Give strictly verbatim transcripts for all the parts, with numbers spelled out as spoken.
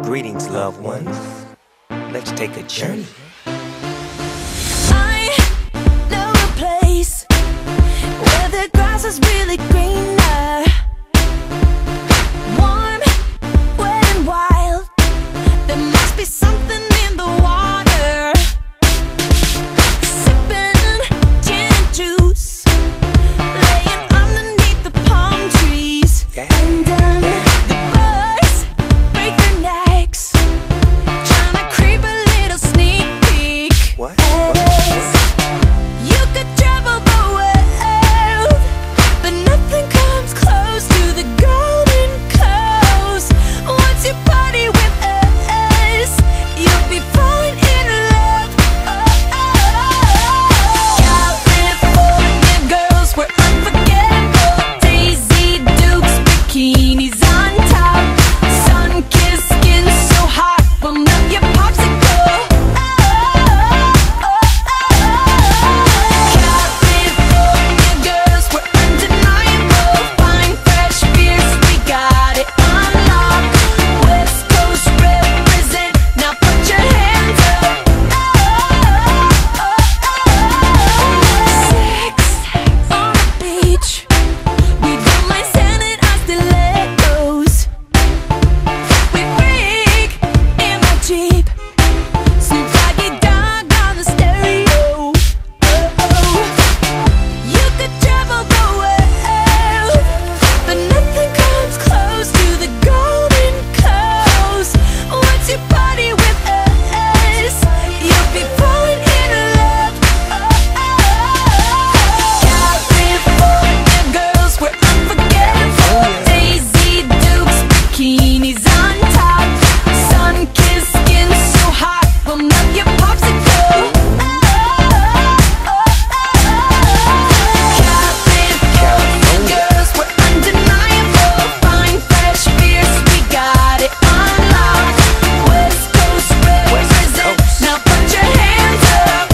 Greetings, loved ones. Let's take a journey. I know a place where the grass is really greener, warm, wet and wild. There must be something in the water. Sipping gin and juice, laying underneath the palm trees. Yeah. And then the birds break their necks, trying to creep a little sneak peek. What? You could travel the world, but nothing comes close to the Golden Coast. Once you party with us, you'll be falling in love. Oh, oh. California girls were unforgettable. Daisy Dukes, bikinis on top, sun-kissed skin so hot, will melt your popsicle. California girls were undeniable. Fine, fresh, fierce, we got it on lock. West Coast represent, now put your hands up. Sex on the beach, we don't mind sanding our stilettos. We freak in my Jeep, Snoop Doggy Dogg on the stereo. You could travel the world, but nothing comes close to the Golden Coast. Once you party with us, you'll be falling in love. California girls were unforgettable. Daisy Dukes, bikinis on top, sun-kissed skin so hot, will melt your popsicle. California girls were undeniable. Fine, fresh, fierce, we got it on lock. West Coast represent, now put your hands up.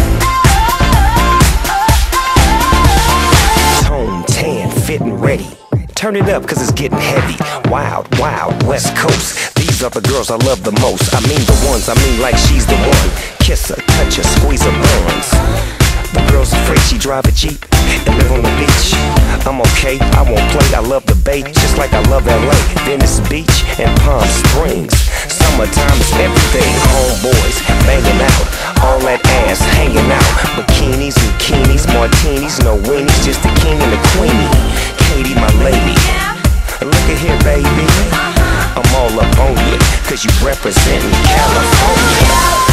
Tone, tan, fit and ready. Turn it up cause it's getting heavy. Wild, wild, West Coast. These are the girls I love the most. I mean the ones, I mean like she's the one. Kiss her, touch her, squeeze her buns. The girl's afraid she drive a Jeep and live on the beach. I'm okay, I won't play, I love the bay, just like I love L A, Venice Beach and Palm Springs. Summertime is everything, homeboys banging out, all that ass hanging out. Bikinis, bikinis, martinis, no weenies, just the king and the queenie. Katie, my lady, look at here, baby, I'm all up on you, cause you representing California.